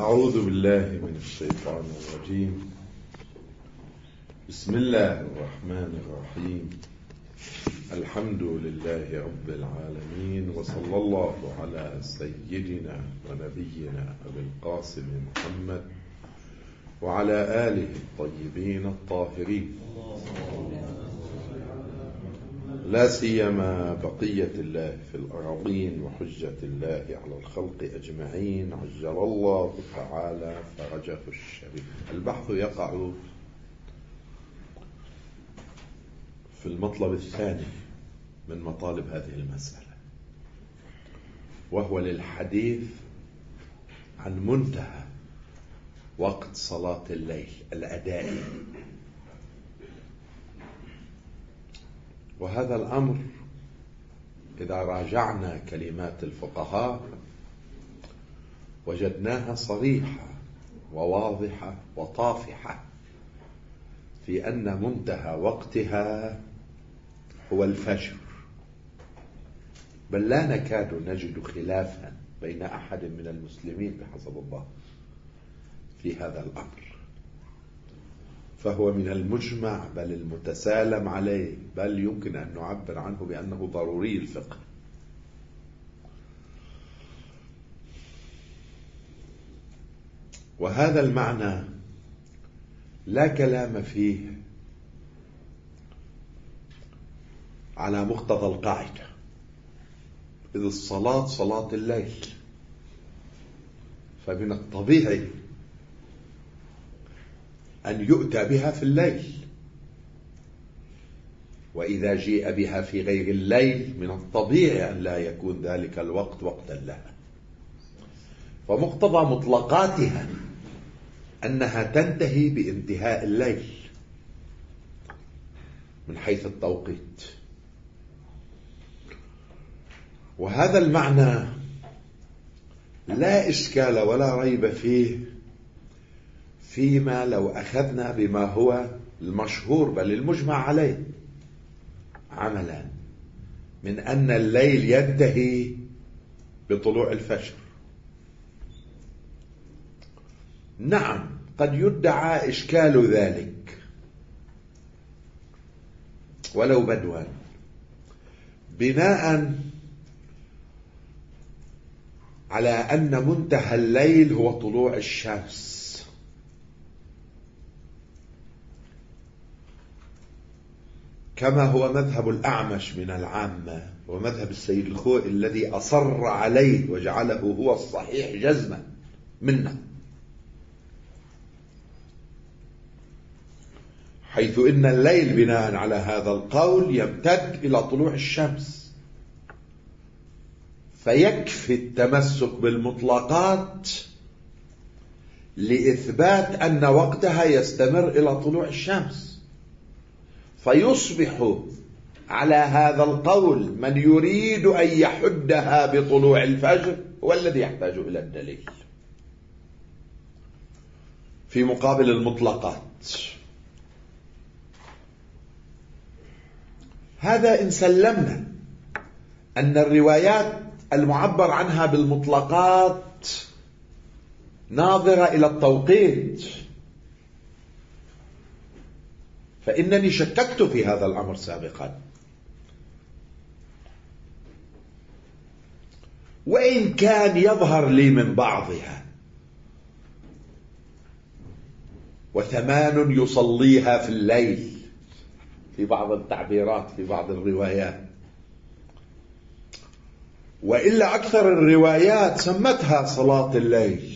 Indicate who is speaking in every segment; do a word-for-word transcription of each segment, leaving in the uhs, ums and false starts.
Speaker 1: أعوذ بالله من الشيطان الرجيم. بسم الله الرحمن الرحيم. الحمد لله رب العالمين، وصلى الله على سيدنا ونبينا أبي القاسم محمد وعلى آله الطيبين الطاهرين، لا سيما بقية الله في الأراضين وحجة الله على الخلق أجمعين، عجل الله تعالى فرجه الشريف. البحث يقع في المطلب الثاني من مطالب هذه المسألة، وهو للحديث عن منتهى وقت صلاة الليل الأدائي. وهذا الأمر إذا راجعنا كلمات الفقهاء وجدناها صريحة وواضحة وطافحة في أن منتهى وقتها هو الفجر، بل لا نكاد نجد خلافا بين أحد من المسلمين بحسب الله في هذا الأمر، فهو من المجمع بل المتسالم عليه، بل يمكن أن نعبر عنه بأنه ضروري الفقه. وهذا المعنى لا كلام فيه على مقتضى القاعدة، إذ الصلاة صلاة الليل، فمن الطبيعي أن يؤتى بها في الليل، وإذا جيء بها في غير الليل من الطبيعي أن لا يكون ذلك الوقت وقتا لها. فمقتضى مطلقاتها أنها تنتهي بانتهاء الليل من حيث التوقيت. وهذا المعنى لا إشكال ولا ريب فيه فيما لو أخذنا بما هو المشهور بل المجمع عليه عملا من أن الليل ينتهي بطلوع الفجر. نعم، قد يدعى إشكال ذلك ولو بدوا بناء على أن منتهى الليل هو طلوع الشمس، كما هو مذهب الأعمش من العامة ومذهب السيد الخوئي الذي أصر عليه وجعله هو الصحيح جزما منا، حيث إن الليل بناء على هذا القول يمتد إلى طلوع الشمس، فيكفي التمسك بالمطلقات لإثبات أن وقتها يستمر إلى طلوع الشمس، فيصبح على هذا القول من يريد أن يحدها بطلوع الفجر هو الذي يحتاج إلى الدليل في مقابل المطلقات. هذا إن سلمنا أن الروايات المعبر عنها بالمطلقات ناظرة إلى التوقيت، فإنني شككت في هذا الأمر سابقا، وإن كان يظهر لي من بعضها. وثمان يصليها في الليل في بعض التعبيرات في بعض الروايات، وإلا أكثر الروايات سمتها صلاة الليل.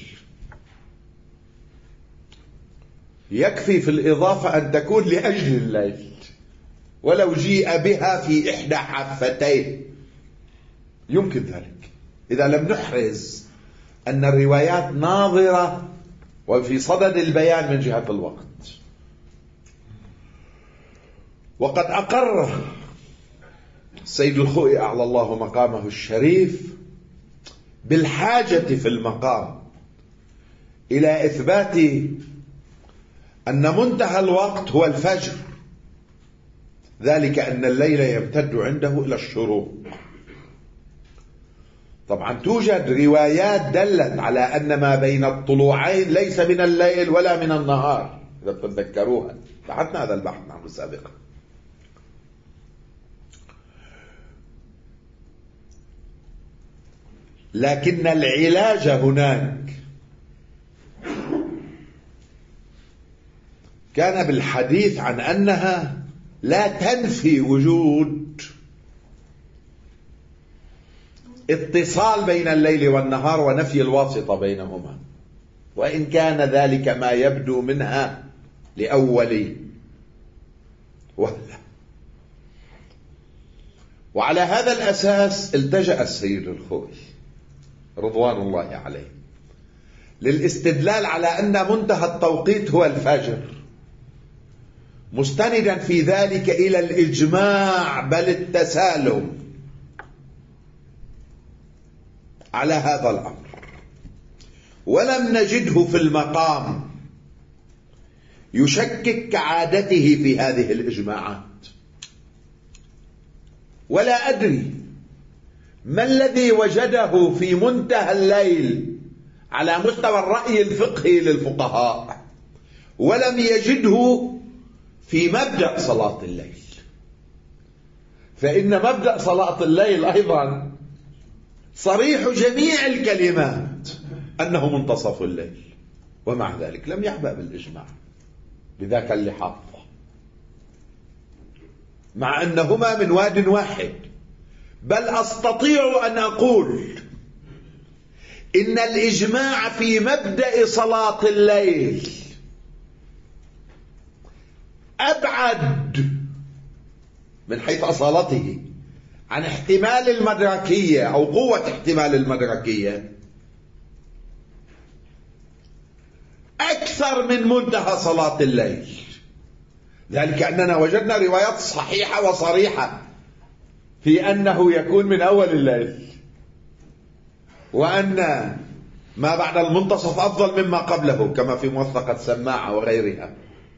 Speaker 1: يكفي في الإضافة أن تكون لأجل الليل، ولو جيء بها في إحدى حافتين يمكن ذلك، إذا لم نحرز أن الروايات ناظرة وفي صدد البيان من جهة الوقت. وقد أقر السيد الخوئي أعلى الله مقامه الشريف بالحاجة في المقام إلى إثبات أن منتهى الوقت هو الفجر، ذلك أن الليل يمتد عنده إلى الشروق، طبعا توجد روايات دلت على أن ما بين الطلوعين ليس من الليل ولا من النهار، إذا تتذكروها بحثنا هذا البحث عنه سابقا. لكن العلاج هناك كان بالحديث عن أنها لا تنفي وجود اتصال بين الليل والنهار ونفي الواسطة بينهما، وإن كان ذلك ما يبدو منها لأول وهلة. وعلى هذا الأساس التجأ السيد الخوئي رضوان الله عليه للاستدلال على أن منتهى التوقيت هو الفجر، مستندا في ذلك إلى الإجماع بل التسالم على هذا الأمر. ولم نجده في المقام يشكك كعادته في هذه الإجماعات، ولا أدري ما الذي وجده في منتهى الليل على مستوى الرأي الفقهي للفقهاء ولم يجده في مبدأ صلاة الليل. فإن مبدأ صلاة الليل أيضا صريح جميع الكلمات أنه منتصف الليل، ومع ذلك لم يعبأ بالإجماع بذاك اللحاظ، مع أنهما من واد واحد. بل أستطيع أن أقول إن الإجماع في مبدأ صلاة الليل أبعد من حيث أصالته عن احتمال المدركية أو قوة احتمال المدركية أكثر من منتهى صلاة الليل. ذلك أننا وجدنا روايات صحيحة وصريحة في أنه يكون من أول الليل، وأن ما بعد المنتصف أفضل مما قبله كما في موثقة سماعة وغيرها.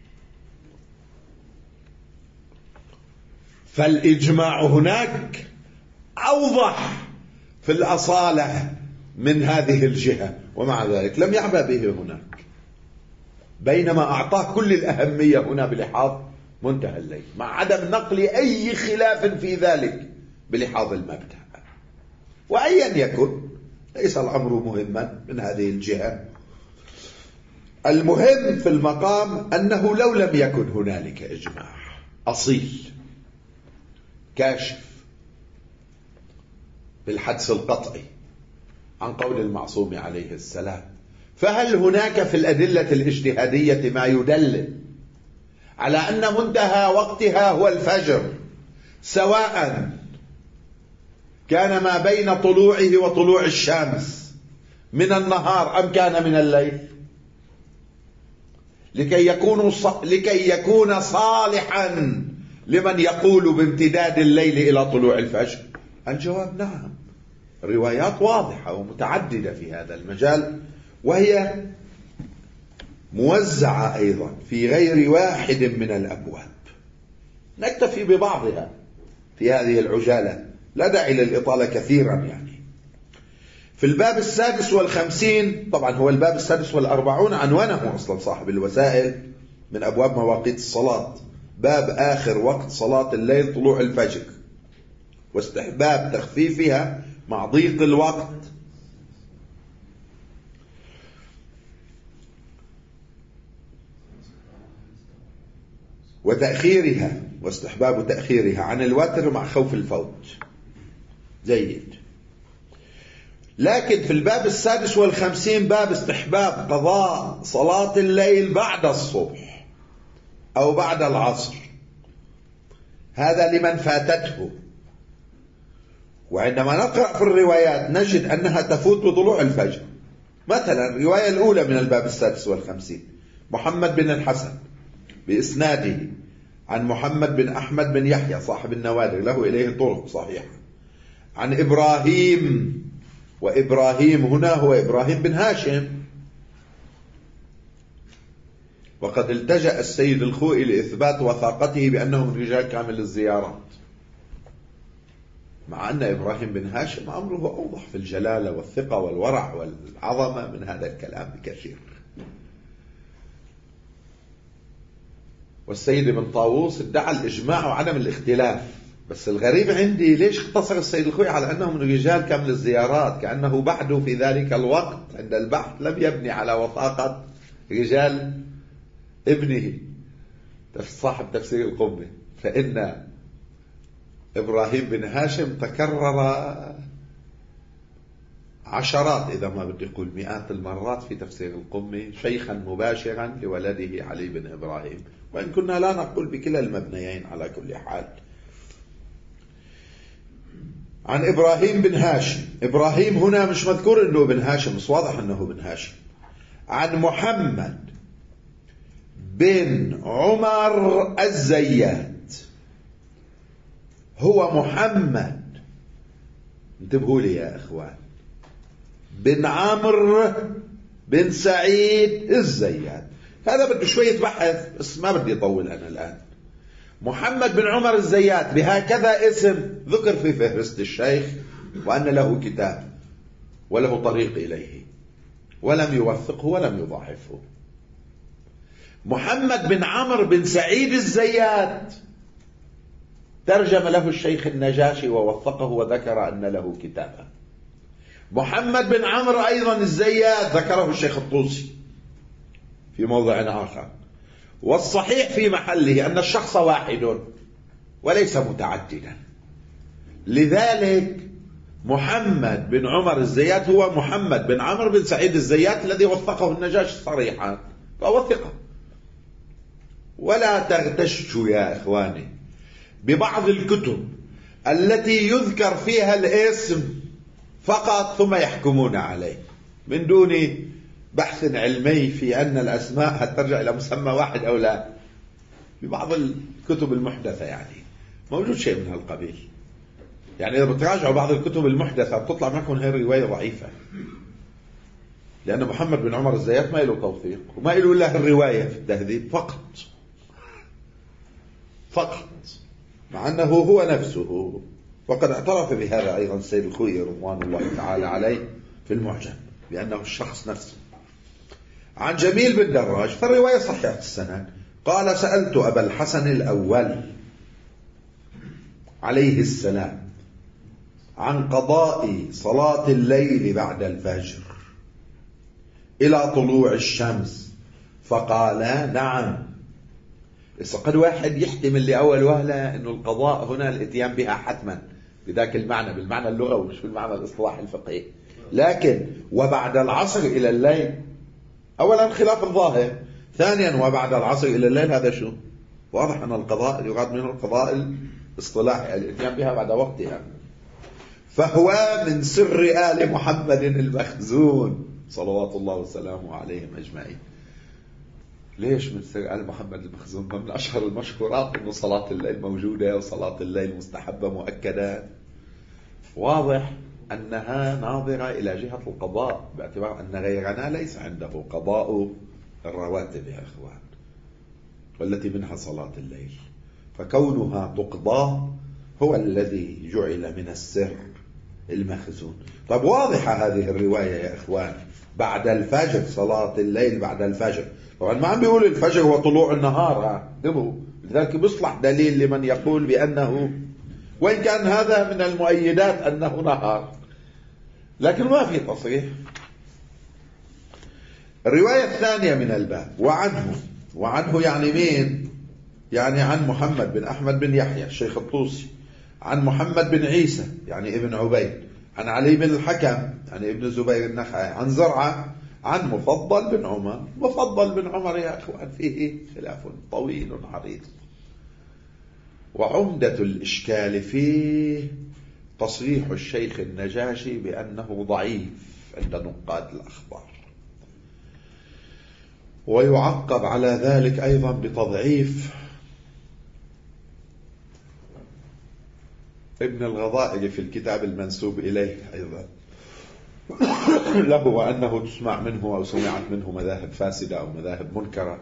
Speaker 1: فالإجماع هناك أوضح في الأصالة من هذه الجهة، ومع ذلك لم يعبأ به هناك، بينما أعطاه كل الأهمية هنا بلحاظ منتهى الليل، مع عدم نقل أي خلاف في ذلك بلحاظ المبدأ. وأيا يكن ليس الأمر مهما من هذه الجهة. المهم في المقام أنه لو لم يكن هنالك إجماع أصيل كاشف بالحدس القطعي عن قول المعصوم عليه السلام، فهل هناك في الأدلة الاجتهادية ما يدلل على أن منتهى وقتها هو الفجر، سواء كان ما بين طلوعه وطلوع الشمس من النهار أم كان من الليل، لكي يكون لكي يكون صالحا لمن يقول بامتداد الليل إلى طلوع الفجر؟ الجواب نعم، روايات واضحة ومتعددة في هذا المجال، وهي موزعة أيضا في غير واحد من الأبواب. نكتفي ببعضها في هذه العجالة، لا داعي للإطالة كثيرا. يعني في الباب السادس والخمسين، طبعا هو الباب السادس والأربعون عنوانه أصلا صاحب الوسائل من أبواب مواقيت الصلاة، باب آخر وقت صلاة الليل طلوع الفجر، واستحباب تخفيفها مع ضيق الوقت، وتأخيرها واستحباب تأخيرها عن الوتر مع خوف الفوت. جيد. لكن في الباب السادس والخمسين باب استحباب قضاء صلاة الليل بعد الصبح أو بعد العصر، هذا لمن فاتته. وعندما نقرأ في الروايات نجد أنها تفوت بطلوع الفجر. مثلا الرواية الأولى من الباب السادس والخمسين، محمد بن الحسن بإسناده عن محمد بن أحمد بن يحيى صاحب النوادر، له إليه طرق صحيحة، عن إبراهيم، وإبراهيم هنا هو إبراهيم بن هاشم، وقد التجأ السيد الخوئي لإثبات وثاقته بأنه من رجال كامل الزيارات. مع أن إبراهيم بن هاشم أمره أوضح في الجلالة والثقة والورع والعظمة من هذا الكلام بكثير. والسيد ابن طاووس ادعى الإجماع وعدم الاختلاف، بس الغريب عندي ليش اختصر السيد الخوئي على أنهم رجال كامل الزيارات، كأنه بعده في ذلك الوقت عند البحث لم يبني على وثاقة رجال ابنه صاحب تفسير القمة. فإن إبراهيم بن هاشم تكرر عشرات إذا ما بدي أقول مئات المرات في تفسير القمة شيخا مباشرا لولده علي بن إبراهيم، وإن كنا لا نقول بكلا المبنيين على كل حال. عن إبراهيم بن هاشم، إبراهيم هنا مش مذكور أنه بن هاشم، بس واضح أنه بن هاشم. عن محمد بن عمر الزيات، هو محمد، انتبهوا لي يا إخوان، بن عمرو بن سعيد الزيات. هذا بده شوية بحث بس ما بدي أطول أنا الآن. محمد بن عمر الزيات بهكذا اسم ذكر في فهرست الشيخ، وأن له كتاب وله طريق إليه، ولم يوثقه ولم يضعفه. محمد بن عمرو بن سعيد الزيات ترجم له الشيخ النجاشي ووثقه وذكر أن له كتابا. محمد بن عمرو أيضا الزيات ذكره الشيخ الطوسي في موضع آخر. والصحيح في محله أن الشخص واحد وليس متعددا، لذلك محمد بن عمر الزيات هو محمد بن عمرو بن سعيد الزيات الذي وثقه النجاشي صريحا، فهو ثقة. ولا تغتشوا يا إخواني ببعض الكتب التي يذكر فيها الاسم فقط ثم يحكمون عليه من دون بحث علمي في أن الأسماء هل ترجع إلى مسمى واحد أو لا. ببعض الكتب المحدثة يعني موجود شيء من هالقبيل. يعني إذا بتراجعوا بعض الكتب المحدثة بتطلع معكم هي رواية ضعيفة، لأن محمد بن عمر الزيات ما له توثيق وما له إلا الرواية في التهذيب فقط فقط، مع أنه هو نفسه. وقد اعترف بهذا أيضا السيد الخوئي رضوان الله تعالى عليه في المعجم بأنه الشخص نفسه. عن جميل بن دراج فالرواية صحيحة السند قال: سألت أبا الحسن الأول عليه السلام عن قضاء صلاة الليل بعد الفجر إلى طلوع الشمس، فقال: نعم. إذا قد واحد يحتمل لأول وهلة أنه القضاء هنا الاتيان بها حتما بذاك المعنى، بالمعنى اللغوي مش بالمعنى الاصطلاحي الفقهي. لكن وبعد العصر إلى الليل، أولا خلاف الظاهر، ثانيا وبعد العصر إلى الليل، هذا شو واضح أن القضاء يراد منه القضاء الاصطلاحي الاتيان بها بعد وقتها. فهو من سر آل محمد المخزون صلوات الله وسلامه عليهم أجمعين. ليش من سر آل محمد المخزون؟ من أشهر المشهورات أنه صلاة الليل موجودة وصلاة الليل مستحبة مؤكدة. واضح أنها ناظرة إلى جهة القضاء، باعتبار أن غيرنا ليس عنده قضاء الرواتب يا أخوان، والتي منها صلاة الليل، فكونها تقضى هو الذي جعل من السر المخزون. طب واضحة هذه الرواية يا إخوان، بعد الفجر، صلاة الليل بعد الفجر. طبعا ما عم بيقول الفجر وطلوع النهار، لذلك بيصلح دليل لمن يقول بأنه، وإن كان هذا من المؤيدات أنه نهار، لكن ما في تصريح. الرواية الثانية من الباب: وعنه، وعنه يعني مين؟ يعني عن محمد بن أحمد بن يحيى الشيخ الطوسي، عن محمد بن عيسى يعني ابن عبيد، عن علي بن الحكم يعني ابن زبير النخعي، عن زرعة، عن مفضل بن عمر. مفضل بن عمر يا أخوان فيه خلاف طويل عريض، وعمدة الإشكال فيه تصريح الشيخ النجاشي بأنه ضعيف عند نقاد الأخبار، ويعقب على ذلك أيضا بتضعيف ابن الغضائر في الكتاب المنسوب إليه أيضا له، وأنه تسمع منه أو سمعت منه مذاهب فاسدة أو مذاهب منكرة.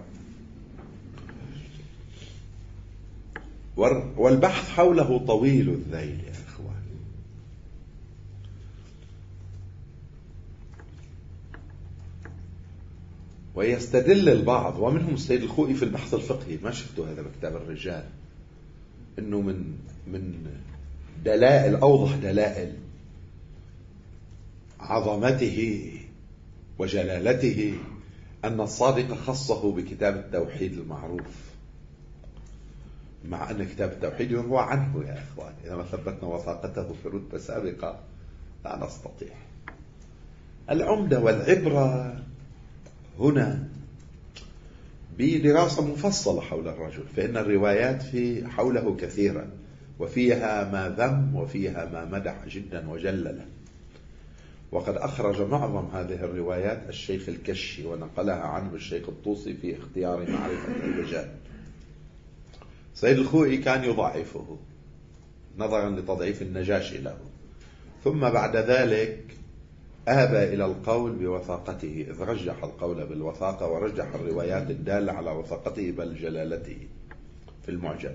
Speaker 1: والبحث حوله طويل الذيل يا إخوان، ويستدل البعض ومنهم السيد الخوئي في البحث الفقهي، ما شفتوا هذا بكتاب الرجال، انه من من دلائل اوضح دلائل عظمته وجلالته ان الصادق خصه بكتاب التوحيد المعروف، مع ان كتاب التوحيد يروى عنه يا اخوان. اذا ما ثبتنا وثاقته في رتبه سابقه لا نستطيع. العمده والعبره هنا بدراسة مفصلة حول الرجل، فإن الروايات في حوله كثيرة، وفيها ما ذم وفيها ما مدح جدا وجلل. وقد أخرج معظم هذه الروايات الشيخ الكشي، ونقلها عنه الشيخ الطوسي في اختيار معرفة الرجال. سيد الخوئي كان يضعفه نظرا لتضعيف النجاشي له، ثم بعد ذلك أبى إلى القول بوثاقته، إذ رجح القول بالوثاقة ورجح الروايات الدالة على وثاقته بل جلالته في المعجم.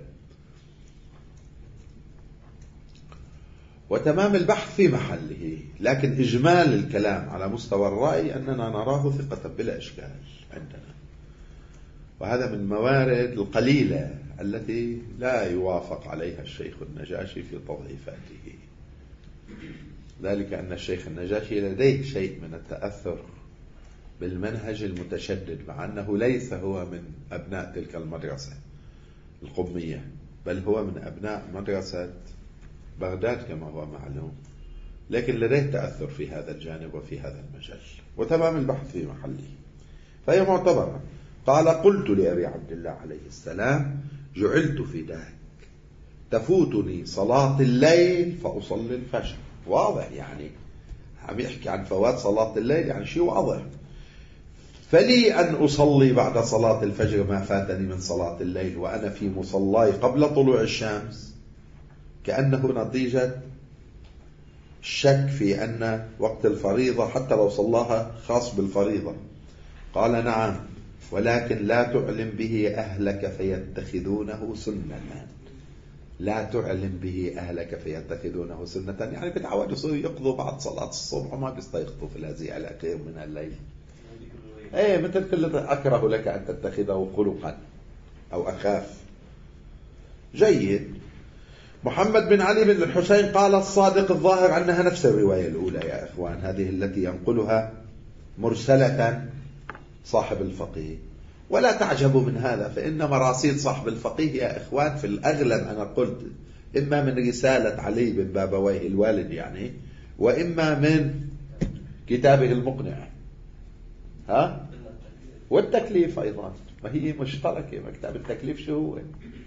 Speaker 1: وتمام البحث في محله، لكن إجمال الكلام على مستوى الرأي أننا نراه ثقة بلا إشكال عندنا، وهذا من الموارد القليلة التي لا يوافق عليها الشيخ النجاشي في تضعيفاته. ذلك أن الشيخ النجاشي لديه شيء من التأثر بالمنهج المتشدد، مع أنه ليس هو من أبناء تلك المدرسة القمية، بل هو من أبناء مدرسة بغداد كما هو معلوم، لكن لديه تأثر في هذا الجانب وفي هذا المجال، وتمام البحث في محله فهي معتبرة. قال: قلت لأبي عبد الله عليه السلام: جعلت فداك، تفوتني صلاة الليل فأصلي الفجر. واضح يعني، عم يحكي عن فوات صلاة الليل، يعني شيء واضح. فلي أن أصلي بعد صلاة الفجر ما فاتني من صلاة الليل وأنا في مصلاي قبل طلوع الشمس، كأنه نتيجة الشك في أن وقت الفريضة حتى لو صلاها خاص بالفريضة. قال: نعم، ولكن لا تعلم به أهلك فيتخذونه سنة. لا تعلم به أهلك فيتخذونه سنة، يعني بتعودوا يقضوا بعد صلاة الصبح وما بيستيقظوا في الهزيع الأخير من الليل. ايه، مثل كل أكره لك أن تتخذه خلقا أو أخاف. جيد. محمد بن علي بن الحسين قال: الصادق الظاهر أنها نفس الرواية الأولى يا إخوان، هذه التي ينقلها مرسلة صاحب الفقيه. ولا تعجبوا من هذا، فإن مراسيل صاحب الفقيه يا إخوان في الأغلب أنا قلت إما من رسالة علي بن بابويه الوالد يعني، وإما من كتابه المقنع، ها؟ والتكليف أيضا، ما هي مشتركة. مكتب التكليف شو هو؟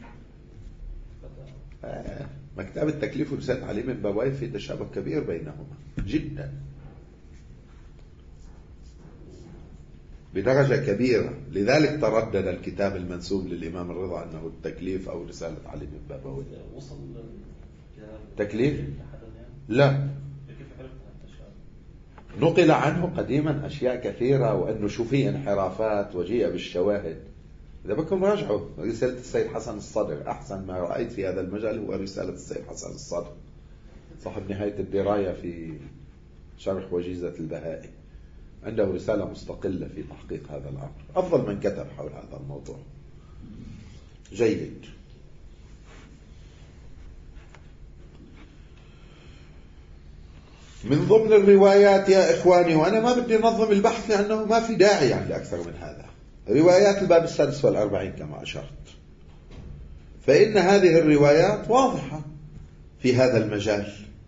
Speaker 1: آه. مكتب التكليف ورسالة علي بن بابويه في تشابه كبير بينهما جدا بدرجة كبيرة. لذلك تردد الكتاب المنسوب للإمام الرضا أنه التكليف أو رسالة علي بن بابويه. وصل تكليف؟ لا، نقل عنه قديما أشياء كثيرة، وأنه شو في انحرافات وجيء بالشواهد. إذا بكم راجعوا رسالة السيد حسن الصدر، أحسن ما رأيت في هذا المجال هو رسالة السيد حسن الصدر صاحب نهاية الدراية في شرح وجيزة البهائي، عنده رسالة مستقلة في تحقيق هذا الأمر، أفضل من كتب حول هذا الموضوع. جيد. من ضمن الروايات يا إخواني، وأنا ما بدي نظم البحث لأنه ما في داعي يعني لأكثر من هذا، روايات الباب السادس والأربعين كما أشرت، فإن هذه الروايات واضحة في هذا المجال.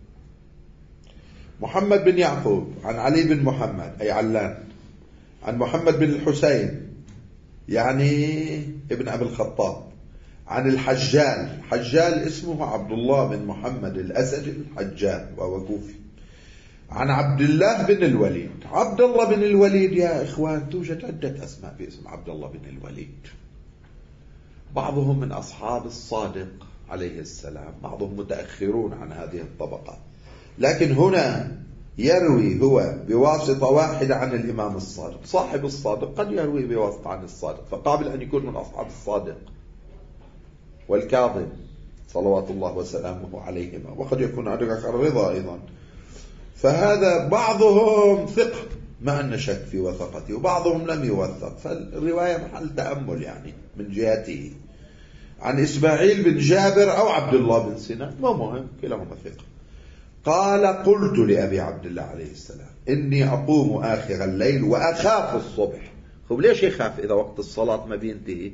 Speaker 1: محمد بن يعقوب عن علي بن محمد أي علان، عن محمد بن الحسين يعني ابن أبي الخطاب، عن الحجال، حجال اسمه عبد الله بن محمد الأسدي الحجال وهو كوفي، عن عبد الله بن الوليد. عبد الله بن الوليد يا إخوان توجد عدة أسماء باسم عبد الله بن الوليد، بعضهم من أصحاب الصادق عليه السلام، بعضهم متأخرون عن هذه الطبقة، لكن هنا يروي هو بواسطة واحدة عن الإمام الصادق. صاحب الصادق قد يروي بواسطة عن الصادق، فقابل أن يكون من أصحاب الصادق والكاظم صلوات الله وسلامه عليهما، وقد يكون أدرك الرضا أيضا. فهذا بعضهم ثقة ما أن شك في وثقته، وبعضهم لم يوثق، فالرواية محل تأمل يعني من جهته. عن إسماعيل بن جابر أو عبد الله بن سنان، مو مهم، كلاهما ثقة. قال: قلت لأبي عبد الله عليه السلام: إني أقوم آخر الليل وأخاف الصبح. خب ليش يخاف إذا وقت الصلاة ما بينتهي؟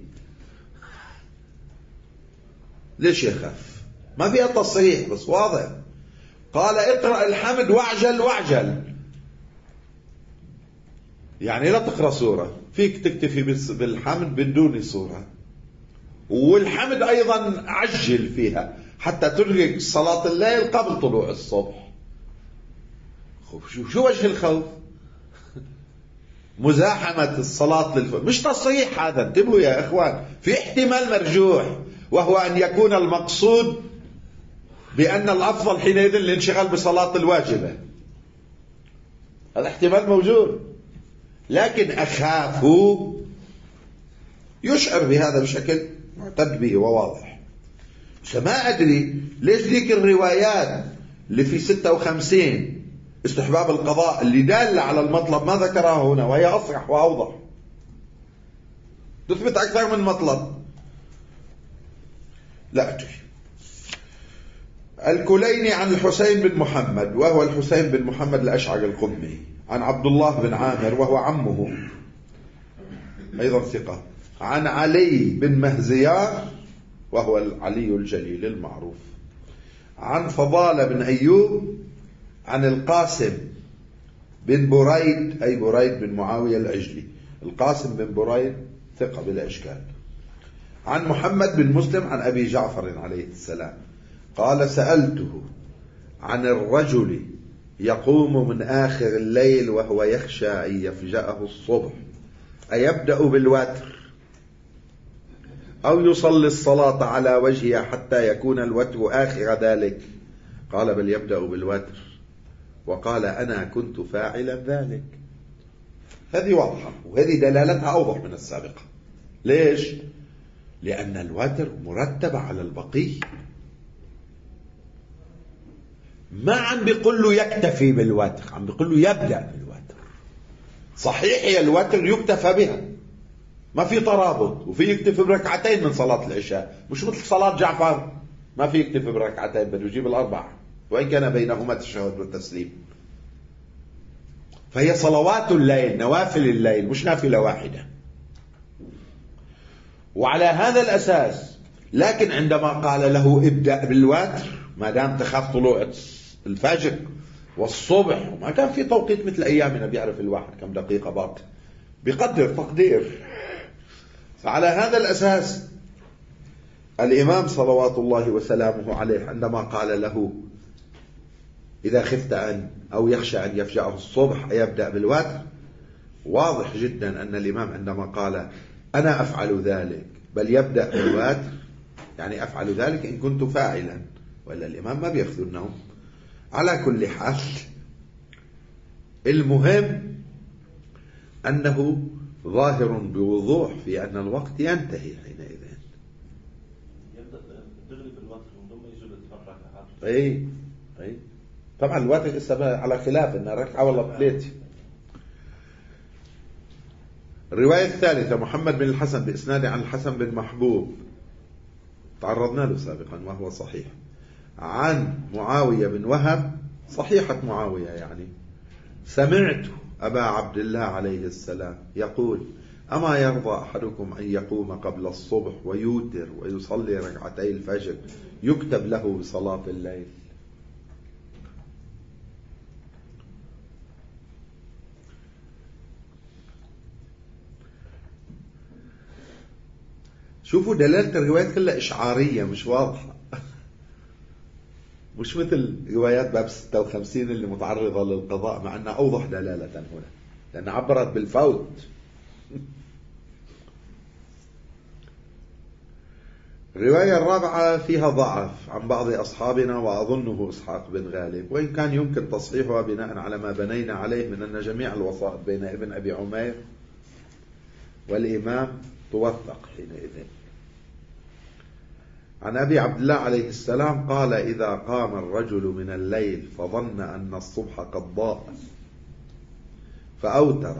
Speaker 1: ليش يخاف؟ ما فيها تصريح بس واضح. قال: اقرأ الحمد واعجل واعجل، يعني لا تقرأ سورة، فيك تكتفي بالحمد بدون سورة، والحمد أيضا عجل فيها حتى تدرك صلاة الليل قبل طلوع الصبح. شو وجه الخوف؟ مزاحمة الصلاة للفجر، مش تصريح هذا، انتبهوا يا إخوان، في احتمال مرجوح، وهو أن يكون المقصود بأن الأفضل حينئذ الانشغال بصلاة الواجبة، هذا احتمال موجود. لكن أخاف يشعر بهذا بشكل معتد به وواضح. فما أدري ليش ذيك الروايات اللي في ستة وخمسين استحباب القضاء اللي دالة على المطلب ما ذكرها هنا، وهي أصرح وأوضح، تثبت أكثر من مطلب. لا أدري. الكليني عن الحسين بن محمد، وهو الحسين بن محمد الأشعري القمي، عن عبد الله بن عامر وهو عمه أيضا ثقة، عن علي بن مهزيار وهو العلي الجليل المعروف، عن فضالة بن أيوب، عن القاسم بن بريد أي بريد بن معاوية العجلي، القاسم بن بريد ثقة بلا إشكال، عن محمد بن مسلم عن أبي جعفر عليه السلام قال: سألته عن الرجل يقوم من آخر الليل وهو يخشى أن يفجأه الصبح، أيبدأ بالوتر أو يصلي الصلاة على وجهها حتى يكون الوتر آخر ذلك؟ قال: بل يبدأ بالوتر. وقال: أنا كنت فاعلا ذلك. هذه واضحة، وهذه دلالتها أوضح من السابقة. ليش؟ لأن الوتر مرتب على البقية، ما عم بيقول له يكتفي بالوتر، عم بيقول له يبدأ بالوتر. صحيح هي الوتر يكتفى بها، ما في ترابط، وفي يكتفي بركعتين من صلاة العشاء، مش مثل صلاة جعفر ما في يكتفي بركعتين، بده يجيب الأربع وإن كان بينهما التشهد والتسليم. فهي صلوات الليل، نوافل الليل، مش نافلة واحدة. وعلى هذا الأساس، لكن عندما قال له ابدأ بالوتر، ما دام تخاف طلوع الفجر والصبح، وما كان في توقيت مثل أيامنا بيعرف الواحد كم دقيقة باقي، بقدر تقدير. فعلى هذا الأساس الإمام صلوات الله وسلامه عليه عندما قال له: إذا خفت أن أو يخشى أن يفجأه الصبح يبدأ بالوتر، واضح جدا أن الإمام عندما قال: أنا أفعل ذلك بل يبدأ بالوتر، يعني أفعل ذلك إن كنت فاعلا، وإلا الإمام ما بيأخذ النوم. على كل حال، المهم أنه ظاهر بوضوح في أن الوقت ينتهي حينئذ.
Speaker 2: يبدأ تغلب الوتر من ضمن يجب تفرق عقل.
Speaker 1: أي أي طبعا الوتر لسه على خلاف إنها ركعة ولا ثلاثة. الرواية الثالثة: محمد بن الحسن بإسناد عن الحسن بن محبوب، تعرضنا له سابقا وهو صحيح، عن معاوية بن وهب، صحيحة معاوية يعني، سمعت أبا عبد الله عليه السلام يقول: أما يرضى أحدكم أن يقوم قبل الصبح ويوتر ويصلي ركعتي الفجر يكتب له بصلاة الليل؟ شوفوا دلالة الروايات كلها إشعارية مش واضحة، مش مثل روايات باب ستة وخمسين اللي متعرضة للقضاء، مع أنها أوضح دلالة هنا لأن عبرت بالفوت. الرواية الرابعة فيها ضعف عن بعض أصحابنا وأظنه إسحاق بن غالب، وإن كان يمكن تصحيحها بناء على ما بنينا عليه من أن جميع الوسائط بين ابن أبي عمير والإمام توثق حينئذ. عن أبي عبد الله عليه السلام قال: إذا قام الرجل من الليل فظن أن الصبح قد ضاء فأوتر.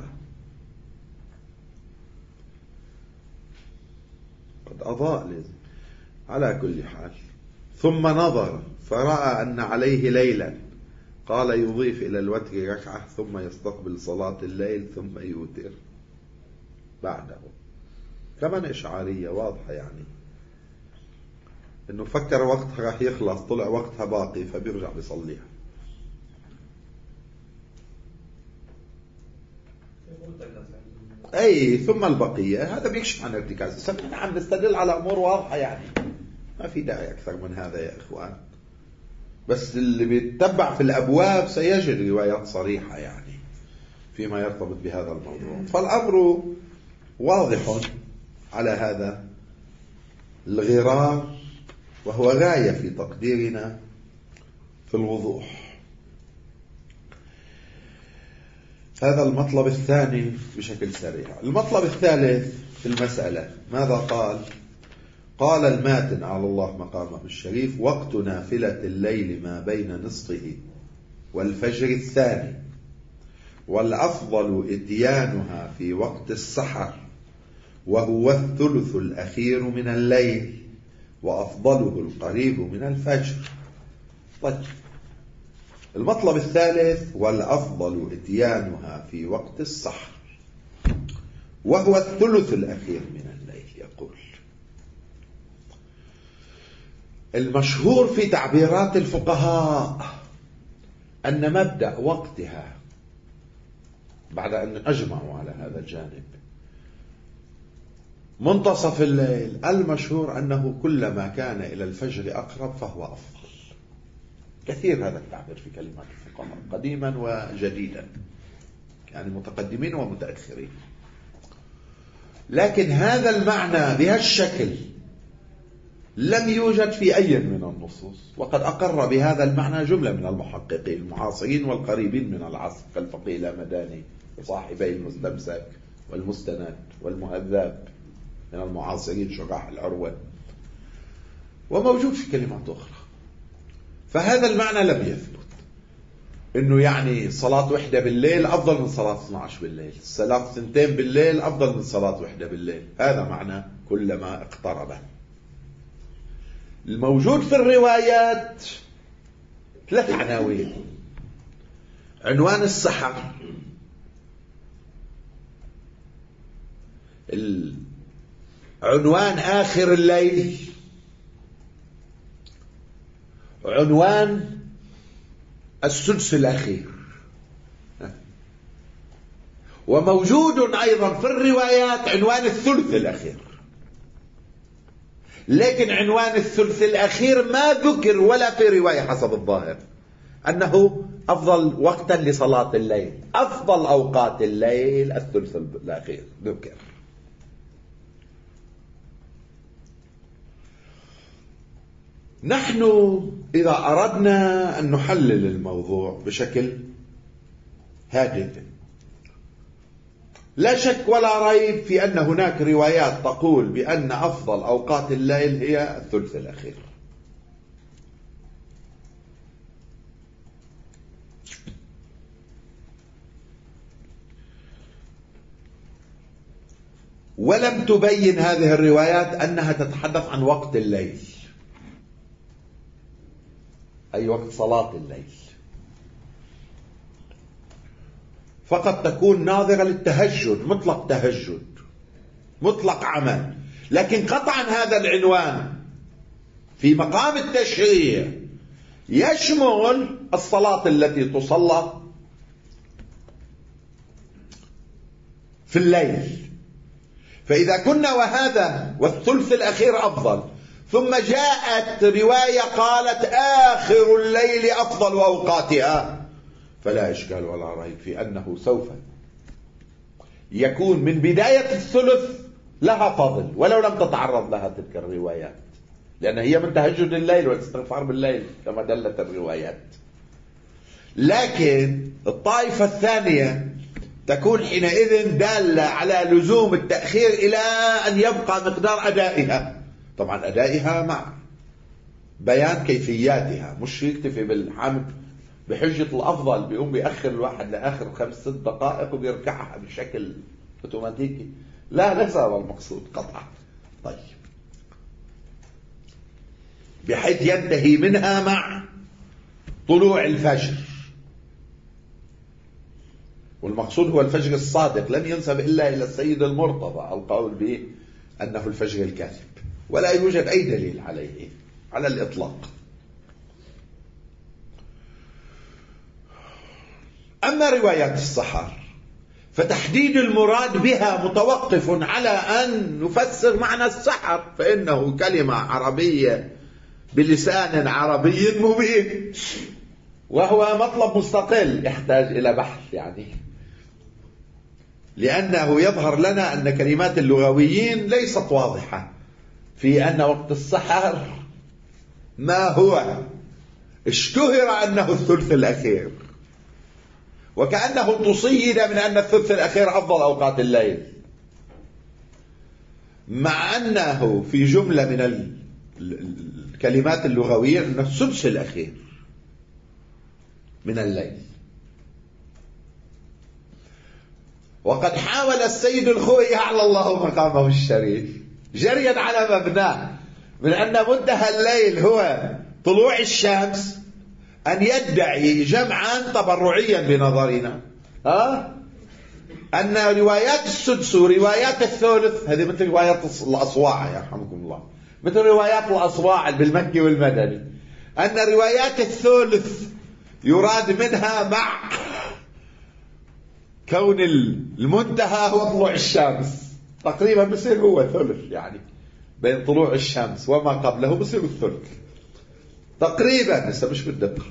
Speaker 1: قد أضاء لي على كل حال. ثم نظر فرأى أن عليه ليلا، قال يضيف إلى الوتر ركعة ثم يستقبل صلاة الليل ثم يوتر بعده. كمان إشعارية واضحة، يعني إنه فكر وقتها راح يخلص، طلع وقتها باقي فبيرجع بيصليها. أي ثم البقية، هذا بيكشف عن ارتكاز. نحن عم نستدل على أمور واضحة، يعني ما في داعي أكثر من هذا يا إخوان. بس اللي بيتبع في الأبواب سيجد روايات صريحة يعني فيما يرتبط بهذا الموضوع. فالأمر واضح على هذا الغرار، وهو غاية في تقديرنا في الوضوح. هذا المطلب الثاني بشكل سريع. المطلب الثالث في المسألة ماذا قال؟ قال الماتن على الله مقامه الشريف: وقت نافلة الليل ما بين نصفه والفجر الثاني، والأفضل إتيانها في وقت السحر، وهو الثلث الأخير من الليل، وأفضله القريب من الفجر. طيب، المطلب الثالث: والأفضل إتيانها في وقت السحر، وهو الثلث الأخير من الليل. يقول المشهور في تعبيرات الفقهاء أن مبدأ وقتها بعد أن أجمعوا على هذا الجانب منتصف الليل. المشهور أنه كلما كان إلى الفجر أقرب فهو أفضل. كثير هذا التعبير في كلمات الفقهاء قديما وجديدا، يعني متقدمين ومتأخرين. لكن هذا المعنى بهالشكل لم يوجد في أي من النصوص، وقد أقر بهذا المعنى جملة من المحققين المعاصرين والقريبين من العصر كالفقيه الهمداني وصاحبي المستمسك والمستند والمهذب من المعاصرين شراح العروة، وموجود في كلمات أخرى. فهذا المعنى لم يثبت، إنه يعني صلاة وحدة بالليل أفضل من صلاة اثنتي عشرة بالليل، صلاة ثنتين بالليل أفضل من صلاة وحدة بالليل. هذا معنى كلما اقترب. الموجود في الروايات ثلاث عناوين: عنوان السحر، عنوان آخر الليل، عنوان السدس الأخير. وموجود أيضا في الروايات عنوان الثلث الأخير، لكن عنوان الثلث الأخير ما ذكر ولا في رواية حسب الظاهر أنه أفضل وقتا لصلاة الليل. أفضل أوقات الليل الثلث الأخير ذكر. نحن إذا أردنا أن نحلل الموضوع بشكل هادئ، لا شك ولا ريب في أن هناك روايات تقول بأن أفضل أوقات الليل هي الثلث الأخير. ولم تبين هذه الروايات أنها تتحدث عن وقت الليل، أي وقت صلاة الليل، فقط تكون ناظرة للتهجد، مطلق تهجد، مطلق عمل. لكن قطعا هذا العنوان في مقام التشريع يشمل الصلاة التي تصلى في الليل. فإذا كنا وهذا والثلث الأخير أفضل، ثم جاءت رواية قالت آخر الليل أفضل أوقاتها، فلا إشكال ولا ريب في أنه سوف يكون من بداية الثلث لها فضل ولو لم تتعرض لها تلك الروايات، لأن هي من تهجد الليل والاستغفار بالليل كما دلت الروايات. لكن الطائفة الثانية تكون حينئذ دالة على لزوم التأخير إلى أن يبقى مقدار أدائها. طبعا أدائها مع بيان كيفياتها، مش يكتفي بالحمد بحجة الأفضل بيقوم بيأخر الواحد لآخر خمس ست دقائق وبيركعها بشكل اوتوماتيكي. لا، ليس هذا المقصود قطعا. طيب، بحيث ينتهي منها مع طلوع الفجر، والمقصود هو الفجر الصادق، لم ينسب إلا إلى السيد المرتضى القول به أنه الفجر الكاذب، ولا يوجد أي دليل عليه على الإطلاق. أما روايات السحر فتحديد المراد بها متوقف على أن نفسر معنى السحر، فإنه كلمة عربية بلسان عربي مبين، وهو مطلب مستقل يحتاج إلى بحث، يعني لأنه يظهر لنا أن كلمات اللغويين ليست واضحة في أن وقت السحر ما هو. اشتهر أنه الثلث الأخير، وكأنه تصيد من أن الثلث الأخير أفضل أوقات الليل، مع أنه في جملة من الكلمات اللغوية أنه السدس الأخير من الليل. وقد حاول السيد الخوئي أعلى الله مقامه الشريف جريا على مبناه من أن منتهى الليل هو طلوع الشمس أن يدعي جمعا تبرعيا بنظرنا ها أن روايات السدس وروايات الثلث هذه مثل روايات الأصواع يرحمكم الله، مثل روايات الأصواع بالمكي والمدني، أن روايات الثلث يراد منها مع كون المنتهى هو طلوع الشمس، تقريبا بصير هو ثلث، يعني بين طلوع الشمس وما قبله بصير الثلث تقريبا، لسه مش بالدقة.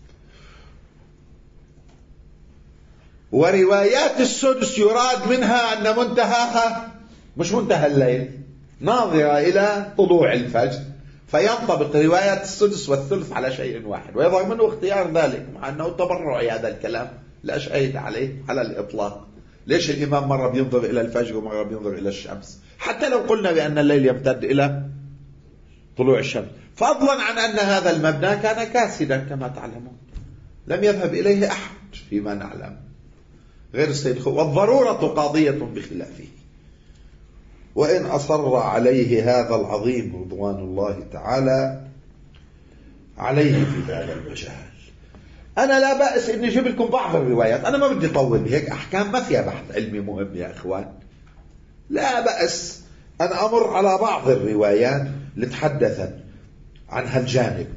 Speaker 1: وروايات السدس يراد منها أن منتهاها مش منتهى الليل، ناظرة إلى طلوع الفجر، فينطبق روايات السدس والثلث على شيء واحد، ويظهر منه اختيار ذلك، مع أنه تبرعي هذا الكلام لا شيء عليه على الإطلاق. ليش الإمام مرة بينظر إلى الفجر ومرة بينظر إلى الشمس، حتى لو قلنا بأن الليل يمتد إلى طلوع الشمس، فضلا عن أن هذا المبنى كان كاسدا كما تعلمون، لم يذهب إليه أحد فيما نعلم غير السيد الخوئي، والضرورة قاضية بخلافه، وإن أصر عليه هذا العظيم رضوان الله تعالى عليه في هذا المجال. أنا لا بأس إني أجيب لكم بعض الروايات، أنا ما بدي أطول بهيك أحكام ما فيها بحث علمي مهم يا إخوان، لا بأس أن أمر على بعض الروايات لتحدثت عن هالجانب.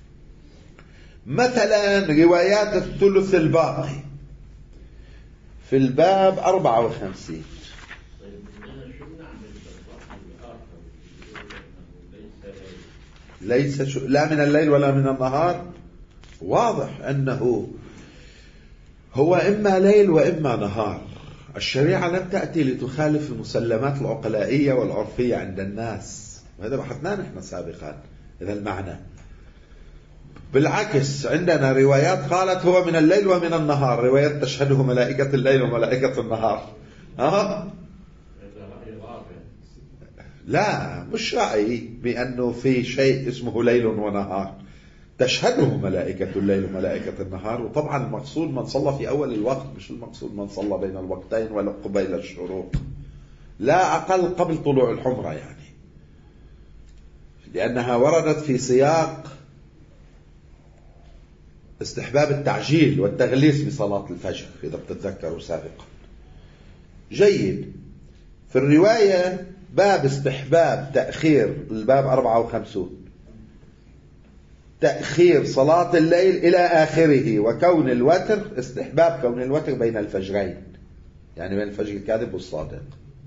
Speaker 1: مثلا روايات الثلث الباقي في الباب أربعة وخمسين، ليس شو... لا من الليل ولا من النهار، واضح أنه هو إما ليل وإما نهار. الشريعة لم تأتي لتخالف المسلمات العقلائية والعرفية عند الناس، وهذا بحثناه نحن سابقا هذا المعنى. بالعكس عندنا روايات قالت هو من الليل ومن النهار، روايات تشهده ملائكة الليل وملائكة النهار. أه؟ لا مش رأي بأنه في شيء اسمه ليل ونهار، تشهده ملائكة الليل وملائكة النهار، وطبعا المقصود من صلى في أول الوقت، مش المقصود من صلى بين الوقتين ولا قبيل الشروق، لا أقل قبل طلوع الحمرة، يعني لأنها وردت في سياق استحباب التعجيل والتغليس بصلاة الفجر إذا بتتذكروا سابقا. جيد. في الرواية باب استحباب تأخير الباب أربعة وخمسون، تأخير صلاة الليل إلى آخره، وكون الوتر استحباب كون الوتر بين الفجرين، يعني بين الفجر الكاذب والصادق.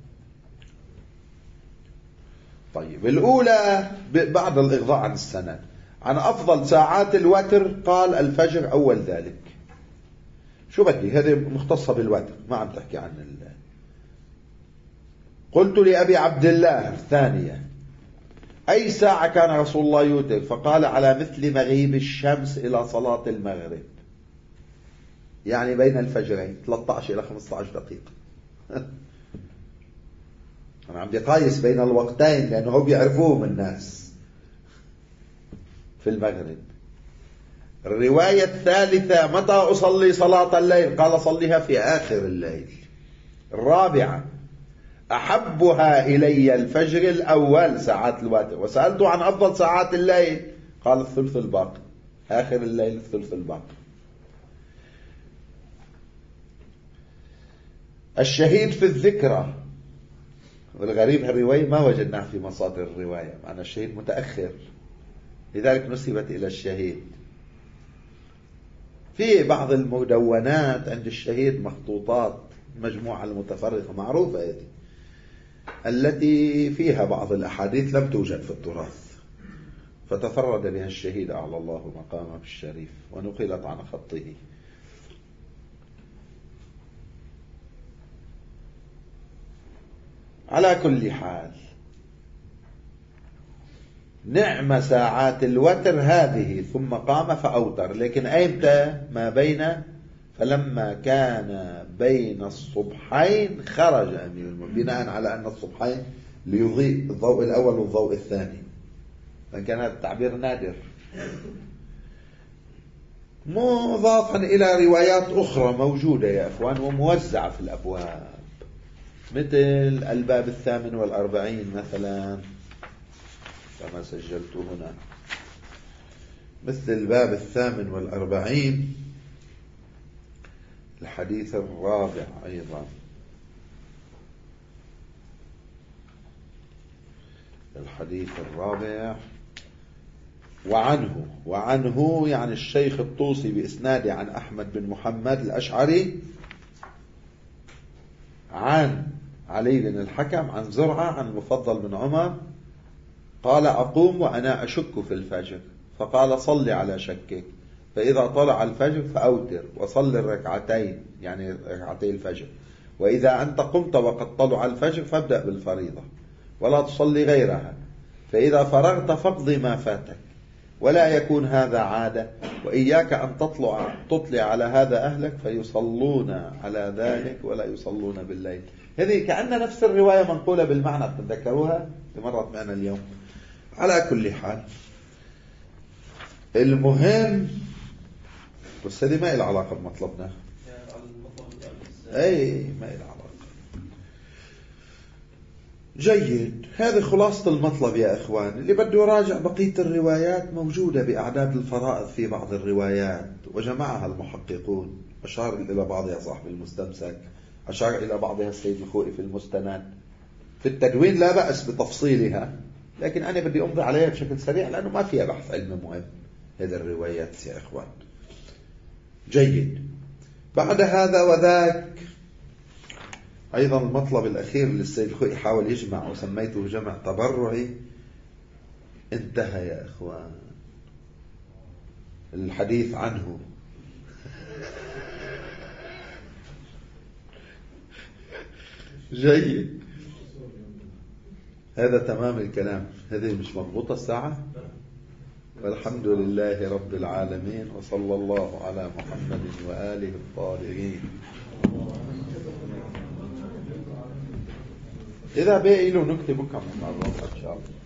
Speaker 1: طيب الأولى بعد الإغضاء عن السند، عن أفضل ساعات الوتر قال الفجر أول ذلك. شو بدي هذه مختصة بالوتر، ما عم تحكي عن ال... قلت لأبي عبد الله الثانية أي ساعة كان رسول الله يوتر؟ فقال على مثل مغيب الشمس إلى صلاة المغرب، يعني بين الفجرين ثلاثة عشر إلى خمسة عشر دقيقة. أنا عم بقايس بين الوقتين لأنه بيعرفوهم الناس في المغرب. الرواية الثالثة: متى أصلي صلاة الليل؟ قال: صليها في آخر الليل. الرابعة: أحبها إلي الفجر الأول ساعات الوتر، وسألته عن أفضل ساعات الليل قال: الثلث الباقي، آخر الليل الثلث الباقي. الشهيد في الذكرى، والغريب هالرواية ما وجدناها في مصادر الرواية، معنى الشهيد متأخر، لذلك نسبت إلى الشهيد. في بعض المدونات عند الشهيد مخطوطات مجموعة المتفرقة معروفة هذه، التي فيها بعض الأحاديث لم توجد في التراث، فتفرد بها الشهيد أعلى الله مقامه الشريف، ونقلت عن خطه. على كل حال، نعم ساعات الوتر هذه. ثم قام فأوتر، لكن أيمتى؟ ما بين فلما كان بين الصبحين خرج أمير المؤمنين، بناء على أن الصبحين ليضيء الضوء الأول والضوء الثاني، فكان هذا التعبير نادر. مضافا إلى روايات أخرى موجودة يا أخوان وموزعة في الأبواب، مثل الباب الثامن والأربعين مثلا، كما سجلت هنا، مثل الباب الثامن والأربعين الحديث الرابع أيضا، الحديث الرابع: وعنه وعنه يعني الشيخ الطوسي بإسناد عن أحمد بن محمد الأشعري عن علي بن الحكم عن زرعة عن المفضل بن عمر قال: أقوم وأنا أشك في الفجر، فقال: صل على شكك، فإذا طلع الفجر فأوتر وصل الركعتين يعني ركعتي الفجر، وإذا أنت قمت وقد طلع الفجر فابدأ بالفريضة ولا تصلي غيرها، فإذا فرغت فاقض ما فاتك، ولا يكون هذا عادة، وإياك أن تطلع تطلع على هذا أهلك فيصلون على ذلك ولا يصلون بالليل. هذه كأن نفس الرواية منقولة بالمعنى، تذكروها مرت معنا اليوم. على كل حال، المهم بس هذه ما إلها علاقة بمطلبنا، أي ما إلها علاقة. جيد، هذه خلاصة المطلب يا إخوان. اللي بده يراجع بقية الروايات موجودة بأعداد الفرائض في بعض الروايات، وجمعها المحققون، أشار إلى بعضها صاحب المستمسك، أشار إلى بعضها السيد الخوئي في المستند. في التدوين لا بأس بتفصيلها، لكن أنا بدي أمضي عليها بشكل سريع لأنه ما فيها بحث علمي مهم هذه الروايات يا إخوان. جيد، بعد هذا وذاك أيضا المطلب الأخير اللي السيد الخوئي حاول يجمع وسميته جمع تبرعي انتهى يا إخوان. الحديث عنه جيد، هذا تمام الكلام. هذه مش مضبوطة الساعة؟ والحمد لله رب العالمين، وصلى الله على محمد وآله الطاهرين. إذا بقي له نكتة بكم مع الله إن شاء الله.